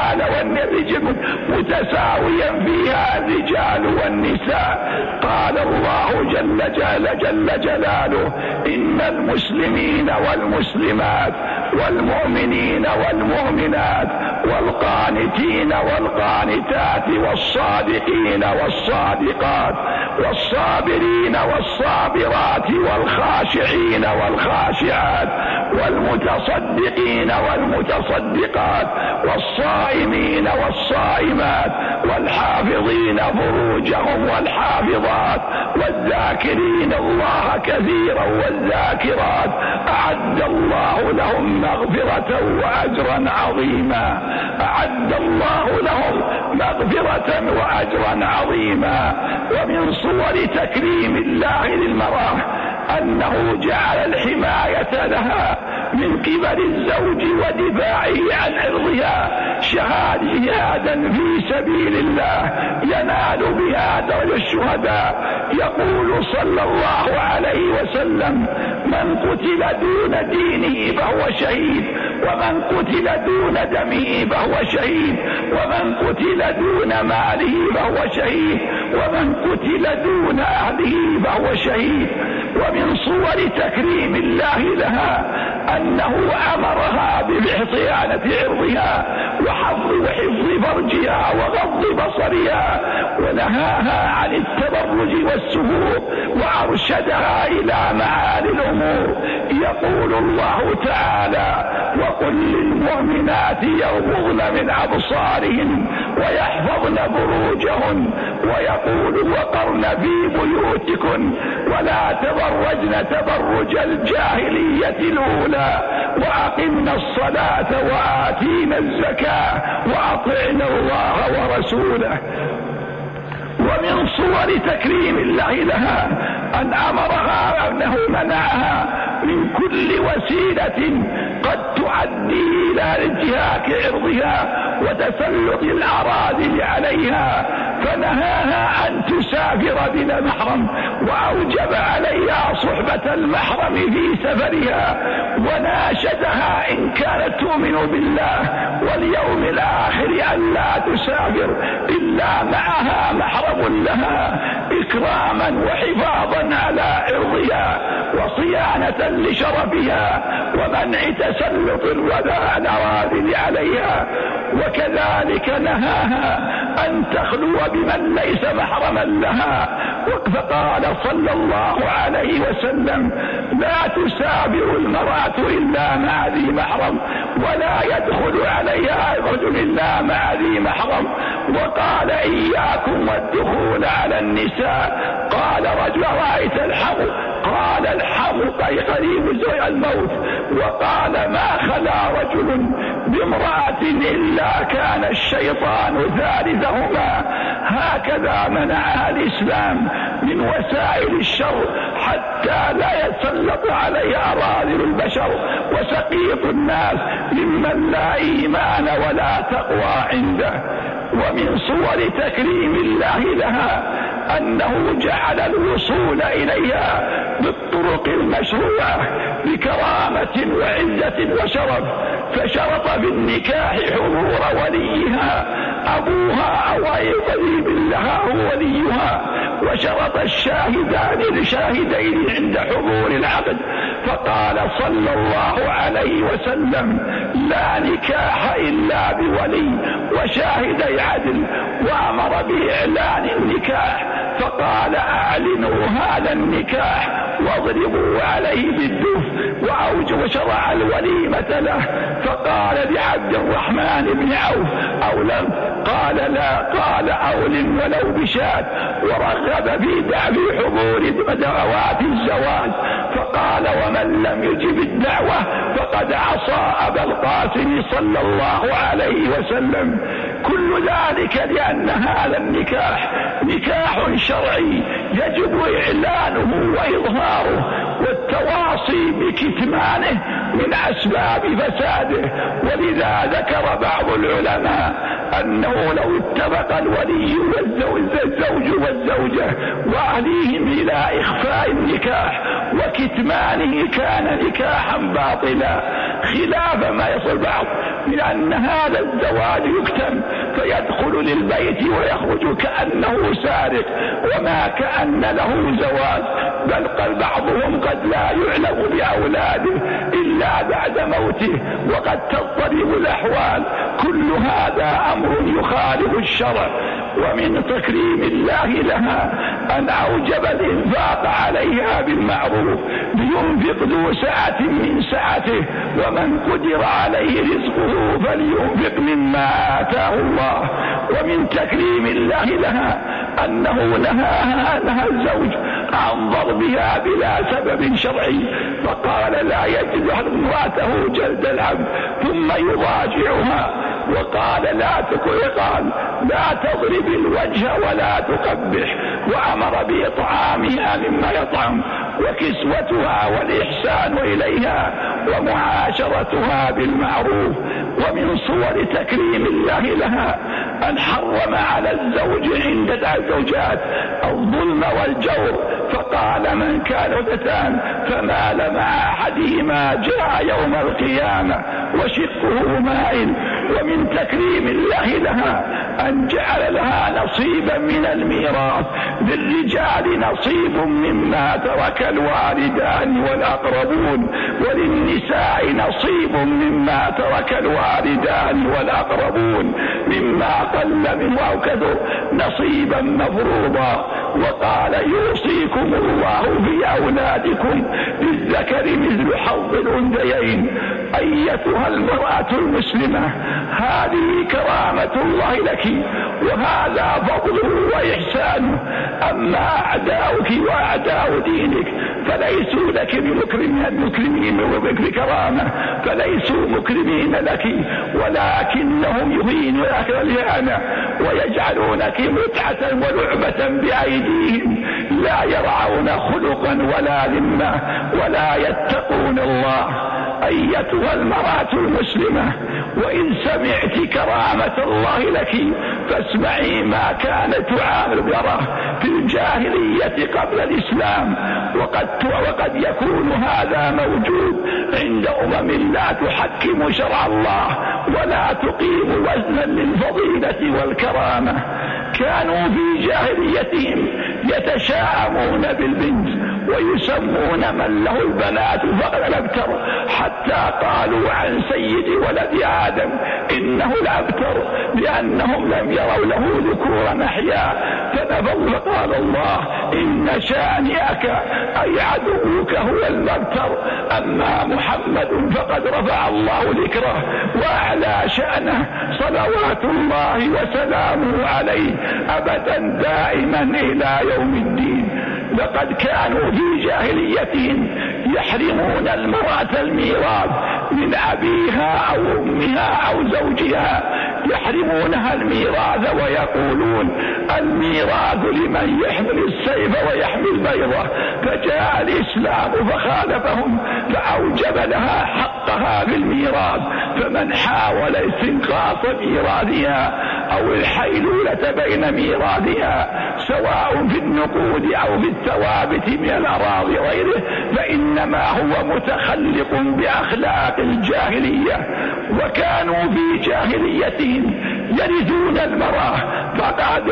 الرجال والنساء. قال الله جل جلاله: إن المسلمين والمسلمات والمؤمنين والمؤمنات والقانتين والقانتات والصادقين والصادقات والصابرين والصابرات والخاشعين والخاشعات والمتصدقين والمتصدقات والصائمين والصائمات والحافظين فروجهم والحافظات والذاكرين الله كثيرا والذاكرات أعد الله لهم مغفرة وأجرا عظيما. أعد الله لهم مغفرة وأجرا عظيما. ومن صور تكريم الله للمرأة أنه جعل الحماية لها من قبل الزوج ودفاعه عن عرضها جهادا في سبيل الله ينال بها درجة الشهداء. يقول صلى الله عليه وسلم: من قتل دون دينه فهو شهيد، ومن قتل دون دمه فهو شهيد، ومن قتل دون ماله فهو شهيد، ومن قتل دون أهله فهو شهيد. ومن صور تكريم الله لها أنه أمرها بصيانة عرضها وحفظ فرجها وغض بصرها، ونهاها عن التبرج والسفور وأرشدها إلى معالي الأمور. يقول الله تعالى: وقل للمؤمنات يغضضن من أبصارهن ويحفظن فروجهن، ويقول: وقرن في بيوتكن ولا تبرجن تبرج الجاهلية الأولى وأقمنا الصلاة وآتينا الزكاة وأطعنا الله ورسوله. ومن صور تكريم الله لها أن أمرها أنه منعها من كل وسيلة قد تؤدي إلى انتهاك عرضها وتسلط الأراذل عليها، فنهاها أن تسافر بلا محرم، وأوجب عليها صحبة المحرم في سفرها، وناشدها إن كانت تؤمن بالله واليوم الآخر أن لا تسافر إلا معها محرم لها، إكراما وحفاظا على عرضها وصيانة لشرفها ومنع تسلط الأراذل عليها. وكذلك نهاها أن تخلو بمن ليس محرما لها، فقال صلى الله عليه وسلم: لا تسافر المرأة إلا مع ذي محرم، ولا يدخل عليها رجل إلا مع ذي محرم. وقال: إياكم والدخول على النساء. قال رجل: رأيت الحم؟ قال: الحم قريب الموت. وقال: ما خلا رجل بامرأة إلا كان الشيطان ثالثهما. هكذا منعها الإسلام من وسائل الشر حتى لا يتسلط عليها أراذل البشر وسقيط الناس ممن لا إيمان ولا تقوى عنده. ومن صور تكريم الله لها أنه جعل الوصول إليها بالطرق المشروعة بكرامة وعزة وشرف، فشرط بالنكاح حضور وليها أبوها أو أي قريب لها هو وليها، وشرط الشاهدين عند حضور العقد، فقال صلى الله عليه وسلم: لا نكاح إلا بولي وشاهدي عدل، وأمر بإعلان النكاح، فقال: أعلنوا هذا النكاح واضربوا عليه بالدف، وشرع الوليمة له، فقال لعبد الرحمن بن عوف: أولم؟ قال: لا. قال: أولم ولو بشاة، ورغب في حضور دعوات الزواج، فقال: ومن لم يجب الدعوة فقد عصى أبا القاسم صلى الله عليه وسلم. كل ذلك لأن هذا النكاح نكاح شرعي يجب إعلانه وإظهاره، والتواصي بكتمانه من أسباب فساده. ولذا ذكر بعض العلماء أنه لو اتفق الولي والزوج والزوجة وأهليهم إلى إخفاء النكاح وكتمانه كان نكاحا باطلا، خلاف ما يصل بعض من أن هذا الزواج يكتم فيدخل للبيت ويخرج كأنه سارق وما كأن له زواج، بل قال بعضهم قد لا يعلم بأولاده إلا بعد موته وقد تضطرب الأحوال. كل هذا أمر يخالف الشرع. ومن تكريم الله لها أن أوجب الإنفاق عليها بالمعروف، لينفق ذو سعة من سعته، ومن قدر عليه رزقه فلينفق مما آتاه الله. ومن تكريم الله لها أنه نهى الزوج عن ضربها بلا سبب شرعي، فقال: لا يجد امرأته جلد العبد ثم يضاجعها، وقال: لا تضرب الوجه ولا تقبح، وأمر بإطعامها مما يطعم، وكسوتها والإحسان إليها، ومعاشرتها بالمعروف. ومن صور تكريم الله لها أن حرم على الزوج عند الزوجات الظلم والجور، فقال: من كان فتان فمال مع أحدهما جاء يوم القيامة وشقه مائل. ومن تكريم الله لها أن جعل لها نصيبا من الميراث، للرجال نصيب مما ترك الوالدان والأقربون، وللنساء نصيب مما ترك الوالدان والأقربون، مما قل منه أو كثر نصيبا مفروضا. وقال: يوصيكم الله في أولادكم للذكر مثل حظ الأنثيين. أيتها المرأة المسلمة، هذه كرامة الله لك، وهذا فضله وإحسانه. أما أعداؤك وأعداء دينك فليسوا لك بمكرمين وبكرامة، فليسوا مكرمين لك، ولكنهم يهينونك الإهانة ويجعلونك متعة ولعبة بأيديهم، لا يرعون خلقا ولا ذمة ولا يتقون الله. أيتها المرأة المسلمة، وإن سمعت كرامة الله لك فاسمعي ما كانت تعامل المرأة في الجاهلية قبل الإسلام، وقد يكون هذا موجود عند أمم لا تحكم شرع الله ولا تقيم وزنا للفضيلة والكرامة. كانوا في جاهليتهم يتشاءمون بالبنت ويسمون من له البنات فقد الأبتر، حتى قالوا عن سيد ولد آدم إنه الأبتر، لأنهم لم يروا له ذكورا أحياء. فقال الله: إن شانئك أي عدوك هو الأبتر، أما محمد فقد رفع الله ذكره وأعلى شأنه صلوات الله وسلامه عليه أبدا دائما إلى يوم الدين. لقد كانوا في جاهليتهم يحرمون المرأة الميراث من أبيها أو أمها أو زوجها، يحرمونها الميراث ويقولون: الميراث لمن يحمل السيف ويحمل البيضة. فجاء الإسلام فخالفهم فأوجب لها حقها في الميراث، فمن حاول استنقاص ميراثها أو الحيلولة بين ميراثها سواء في النقود أو في الثوابت من الأراضي وغيره فإنما هو متخلق بأخلاق الجاهلية. وكانوا في جاهليتهم يرثون المرأة، فقد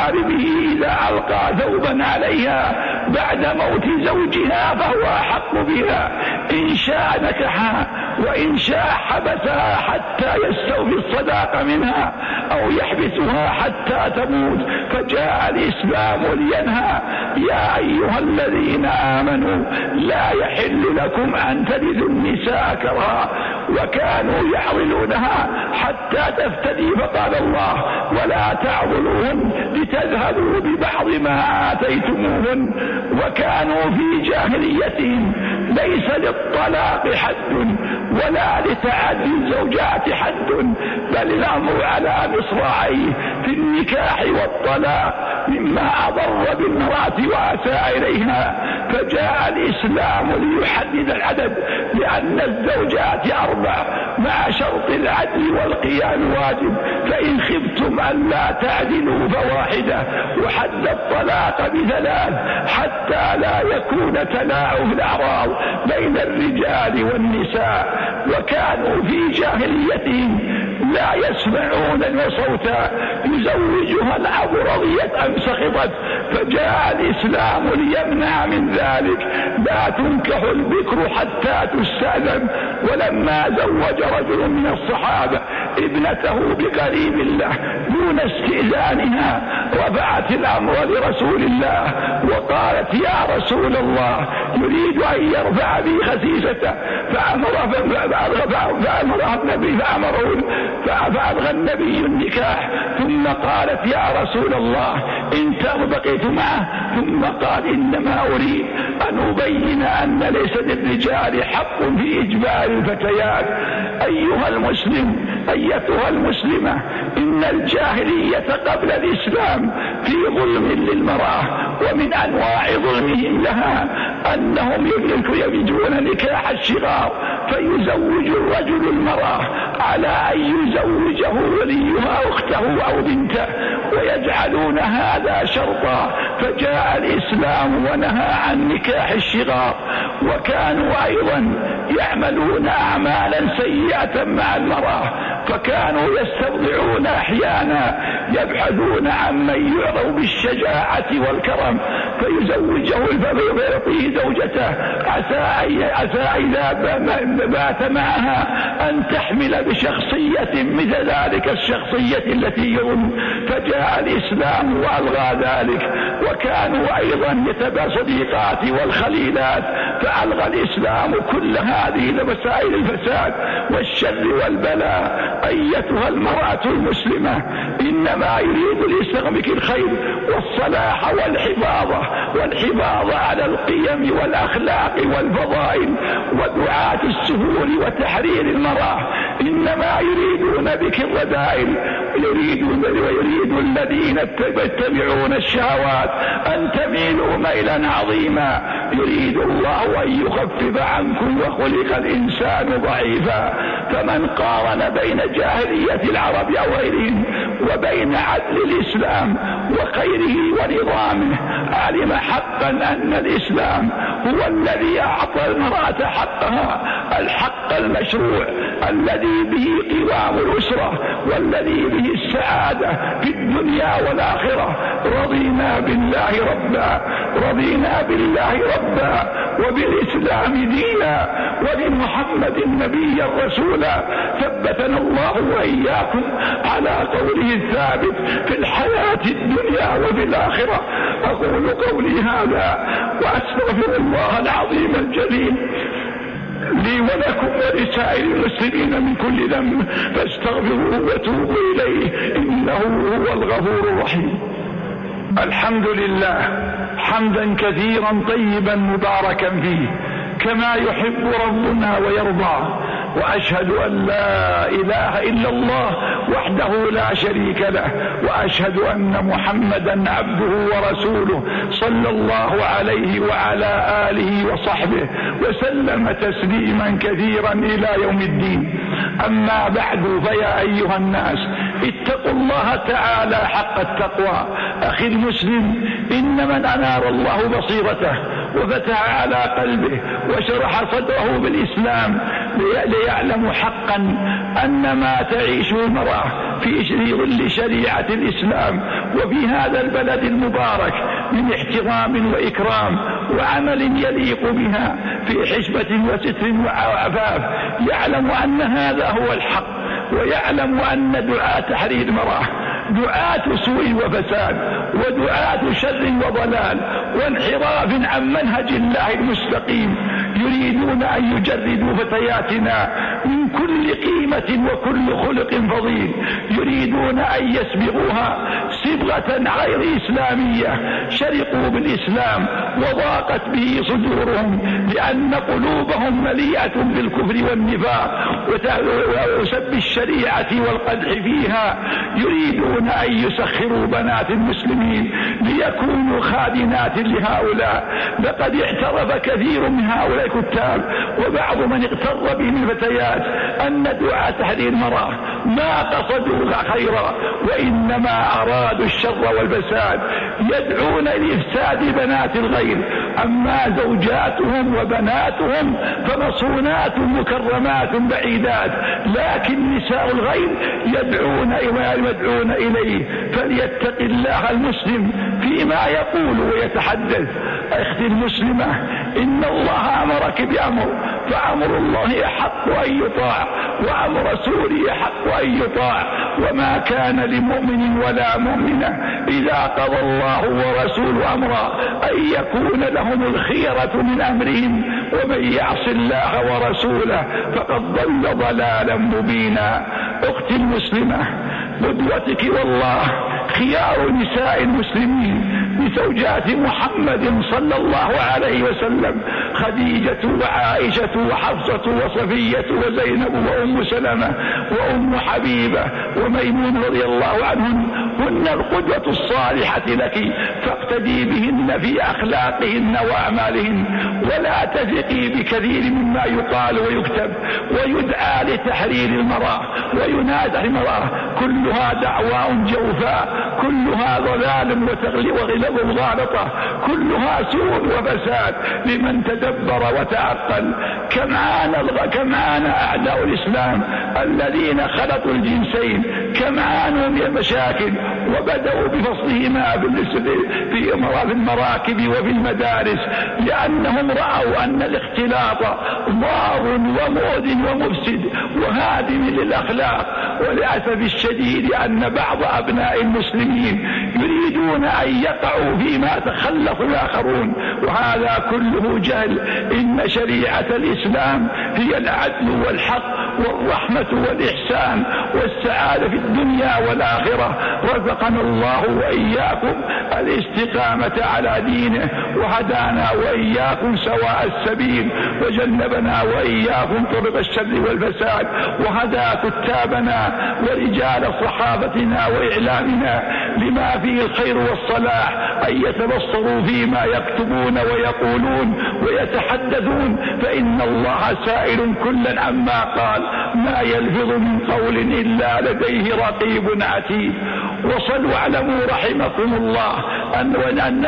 محارمه إذا ألقى ثوبا عليها بعد موت زوجها فهو أحق بها، إن شاء نكحها وإن شاء حبسها حتى يستوفي الصداق منها أو يحبسها حتى تموت. فجاء الإسلام لينهى: يا أيها الذين آمنوا لا يحل لكم أن ترثوا النساء كرها، وكانوا يعضلونها حتى تفتدي، فقال الله: ولا تعضلوهن لتذهبوا ببعض ما آتيتموهن. وكانوا في جاهليتهم ليس للطلاق حد ولا لتعدي الزوجات حد، بل الأمر على مصراعيه في النكاح والطلاق مما أضر بالمرأة وأساء إليها. فجاء الإسلام ليحدد العدد، لأن الزوجات 4 مع شرط العدل والقيام واجب، فإن خفتم ألا تعدلوا فواحدة، وحد الطلاق ب3 حتى لا يكون تلاعب الأعراض بين الرجال والنساء. وكانوا في جاهليتهم لا يسمعون صوتا يزوجها الأب رضيت أم سخطت، فجاء الإسلام ليمنع من ذلك: لا تنكح البكر حتى تستأذن. ولما زوج رجل من الصحابة ابنته بقريب الله دون استئذانها رفعت الأمر لرسول الله وقالت: يا رسول الله، يريد أن يرفع بي خسيسته. فألغى النبي النكاح، ثم قالت: يا رسول الله، إن بقيت معه. ثم قال: إنما أريد أن أبين أن ليس للرجال حق في إجبار الفتيات. أيها المسلم، أيتها المسلمة، إن الجاهلية قبل الإسلام في ظلم للمرأة، ومن أنواع ظلمهم لها أنهم يريدون نكاح الشغار، فيزوج الرجل المرأة على أن يزوجه وليها أخته أو بنته، ويجعلون هذا شرطا. فجاء الإسلام ونهى عن نكاح الشغار. وكانوا أيضا يعملون أعمالا سيئة مع المرأة، فكانوا يستبضعون أحيانا، يبحثون عن من يعطوا بالشجاعة والكرم فيزوجه فيعطيه زوجته، عسى إذا بات معها أن تحمل بشخصية مثل ذلك الشخصية التي يظن. فجاء الإسلام وألغى ذلك. وكانوا أيضا يتبع صديقات والخليلات، فألغى الإسلام كل هذه مسائل الفساد والشر والبلاء. أيتها المرأة المسلمة، إنما يريد الإسلام بك الخير والصلاح والحفاظ على القيم والأخلاق والفضائل ودعاة السهول وتحرير المرأة. إنما يريدون بك الرذائل، ويريد الذين يتبعون الشهوات أن تميلوا ميلا عظيما. يريد الله أن يخفف عنكم وخلق الإنسان ضعيفا. فمن قارن بين جاهلية العرب أو غيرهم وبين عدل الإسلام وخيره ونظامه علم حقا أن الإسلام هو الذي أعطى المرأة حقها، الحق المشروع الذي به قوام الأسرة والذي به السعادة في الدنيا والآخرة. رضينا بالله ربا وبالإسلام دينا وبمحمد نبيا رسولا. ثبتنا الله وإياكم على قوله الثابت في الحياة الدنيا وفي الآخرة. أقول قولي هذا وأستغفر الله العظيم الجليل لي ولكم ولسائر المسلمين من كل ذنب، فاستغفروه وتوبوا إليه إنه هو الغفور الرحيم. الحمد لله حمدا كثيرا طيبا مباركا فيه كما يحب ربنا ويرضى. وأشهد أن لا إله إلا الله وحده لا شريك له، وأشهد أن محمدا عبده ورسوله صلى الله عليه وعلى آله وصحبه وسلم تسليما كثيرا إلى يوم الدين. أما بعد، فيا أيها الناس، اتقوا الله تعالى حق التقوى. أخي المسلم، إن من أنار الله بصيرته وفتح على قلبه وشرح صدره بالإسلام ليعلم حقا أن ما تعيشه المرأة في ظل شريعة الإسلام وفي هذا البلد المبارك من احترام وإكرام وعمل يليق بها في حشمة وستر وعفاف، يعلم أن هذا هو الحق، ويعلم أن دعاة تحرير المرأة دعاة سوء وفساد ودعاة شر وضلال وانحراف عن منهج الله المستقيم، يريدون أن يجردوا فتياتنا من كل قيمة وكل خلق فضيل، يريدون أن يسبغوها صبغة غير إسلامية. شرقوا بالإسلام وضاقت به صدورهم لأن قلوبهم مليئة بالكفر والنفاق وسب الشريعة والقدح فيها. يريدون أن يسخروا بنات المسلمين ليكونوا خادنات لهؤلاء. لقد اعترف كثير من هؤلاء الكتاب وبعض من اغتر بهم الفتيات أن دعاة تحرير المرأة ما قصدوا خيرا وإنما أرادوا الشر والفساد، يدعون لإفساد بنات الغير. أما زوجاتهم وبناتهم فمصونات مكرمات بعيدات، لكن نساء الغير يدعون إليه. فليتق الله المسلم فيما يقول ويتحدث. أختي المسلمة، إن الله أمرك بأمر، فأمر الله أحق أن يطاع وأمر رسوله أحق أن يطاع. وما كان لمؤمن ولا مؤمنة إذا قضى الله ورسوله أمرا أن يكون لهم الخيرة من أمرهم، ومن يعص الله ورسوله فقد ضل ضلالا مبينا. أختي المسلمة، قدوتك والله خيار نساء المسلمين بزوجات محمد صلى الله عليه وسلم، خديجة وعائشة وحفصة وصفية وزينب وأم سلمة وأم حبيبة وميمون رضي الله عنهن، هن القدوة الصالحة لك، فاقتدي بهن في أخلاقهن وأعمالهن، ولا تثقي بكثير مما يقال ويكتب ويدعى لتحرير المرأة وينادى المرأة. كلها دعواء جوفاء، كلها ضلال وغلظ مغالطة، كلها سوء وفساد لمن تدبر وتعقل. كم عانى أعداء الإسلام الذين خلطوا الجنسين، كم عانوا من المشاكل وبدأوا بفصلهما في المراكب وفي المدارس، لأنهم رأوا أن الاختلاط ضار ومؤذ ومفسد وهادم للأخلاق. وللأسف الشديد أن بعض أبناء المسلمين يريدون أن يقعوا فيما تخلف الآخرون، وهذا كله جهل. إن شريعة الإسلام هي العدل والحق والرحمة والإحسان والسعادة في الدنيا والآخرة. رزقنا الله وإياكم الاستقامة على دينه، وهدانا وإياكم سواء السبيل، وجنبنا وإياكم طرق الشر والفساد، وهدى كتابنا ورجال صحابتنا وإعلامنا لما فيه الخير والصلاح، أن يتبصروا فيما يكتبون ويقولون ويتحدثون، فإن الله سائل كلا عما قال، ما يلفظ من قول إلا لديه رقيب عتيد. وصلوا واعلموا رحمكم الله أن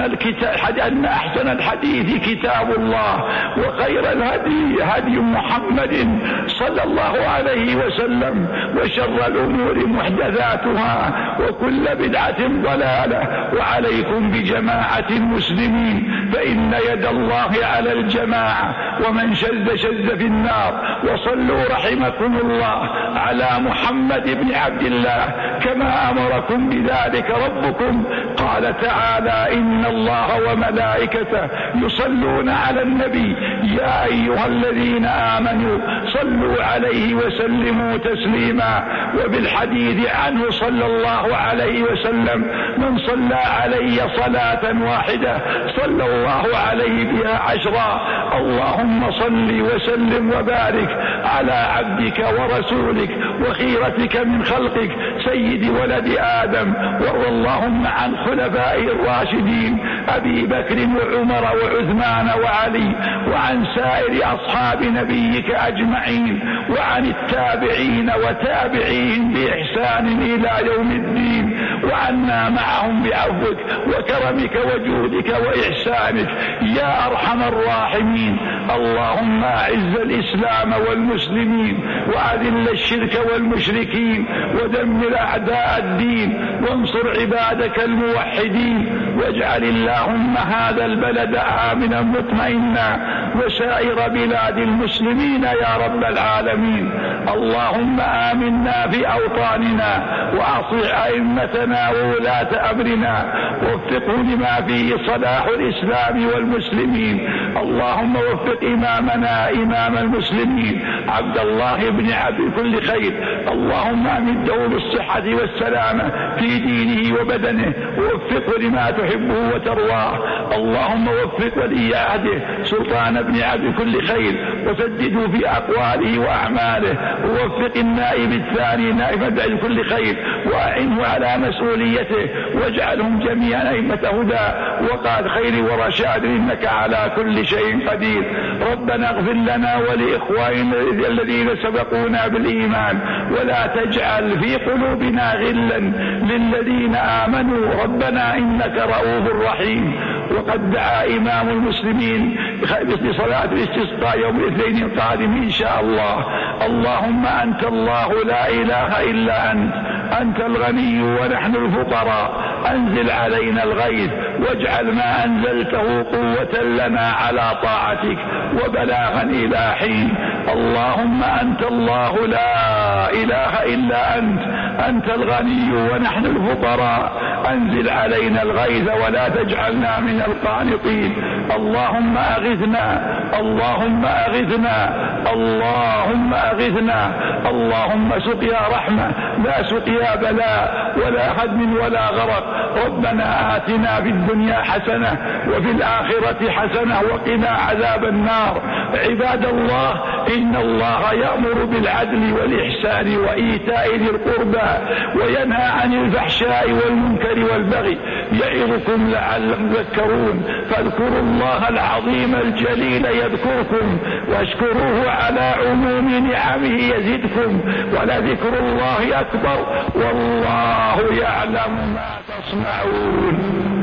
أحسن الحديث كتاب الله، وخير الهدي هدي محمد صلى الله عليه وسلم، وشر الأمور محدثاتها، وكل بدعة ضلالة. وعليكم بجماعة المسلمين، فإن يد الله على الجماعة، ومن شذ في النار. وصلوا رحمكم الله على محمد بن عبد الله كما أمركم بذلك ربكم. قال تعالى: إن الله وملائكته يصلون على النبي يا أيها الذين آمنوا صلوا عليه وسلموا تسليما. وبالحديث عنه صلى الله عليه وسلم: من صلى علي صلاة واحدة صلى الله عليه بها 10. اللهم صل وسلم وبارك وعلى عبدك ورسولك وخيرتك من خلقك سيد ولد آدم، وارض اللهم عن خلفائه الراشدين أبي بكر وعمر وعثمان وعلي، وعن سائر أصحاب نبيك أجمعين، وعن التابعين وتابعين بإحسان إلى يوم الدين، وعنا معهم بعفوك وكرمك وجودك وإحسانك يا أرحم الراحمين. اللهم أعز الإسلام والمسلمين، وأذل الشرك والمشركين، ودمر أعداء الدين، وانصر عبادك الموحدين، واجعل اللهم هذا البلد آمنا مطمئنا وسائر بلاد المسلمين يا رب العالمين. اللهم آمنا في أوطاننا، وأصلح أئمتنا وولاة أمرنا، ووفقه لما فيه صلاح الإسلام والمسلمين. اللهم وفق إمامنا إمام المسلمين عبد الله بن عبد كل خير، اللهم أمده بالصحة والسلامة في دينه وبدنه، ووفقه لما تحبه وترضاه. اللهم وفق ولي عهده سلطان بن عبد كل خير، وسدده في أقواله وأعماله، ووفق النائب الثاني نائب عبد كل خير، وأعنه على مسؤوليته، واجعلهم جميعا أئمة هدى وقاد خير ورشاد، إنك على كل شيء قدير. ربنا اغفر لنا ولإخواننا الذين سبقونا بالإيمان، ولا تجعل في قلوبنا غلا للذين آمنوا، ربنا إنك رؤوف رحيم. وقد دعا إمام المسلمين بصلاة الاستسقاء يوم الاثنين القادم إن شاء الله. اللهم أنت الله لا إله إلا أنت الغني ونحن الفقراء، أنزل علينا الغيث، واجعل ما أنزلته قوة لنا على طاعتك وبلاغا إلى حين. اللهم أنت الله لا إله إلا أنت الغني ونحن الفقراء، أنزل علينا الغيث ولا تجعلنا من القانطين. اللهم أغثنا، اللهم أغثنا، اللهم أغثنا. اللهم سقيا رحمة لا سقيا بلاء ولا هدم ولا غرق. ربنا آتنا في الدنيا حسنة وفي الآخرة حسنة وقنا عذاب النار. عباد الله، إن الله يأمر بالعدل والإحسان وإيتاء ذي القربى، وينهى عن الفحشاء والمنكر والبغي، يعظكم لعلكم تذكرون. فاذكروا الله العظيم الجليل يذكركم، واشكروه على عموم نعمه يزدكم، ولذكر الله أكبر، والله يعلم ما تصنعون.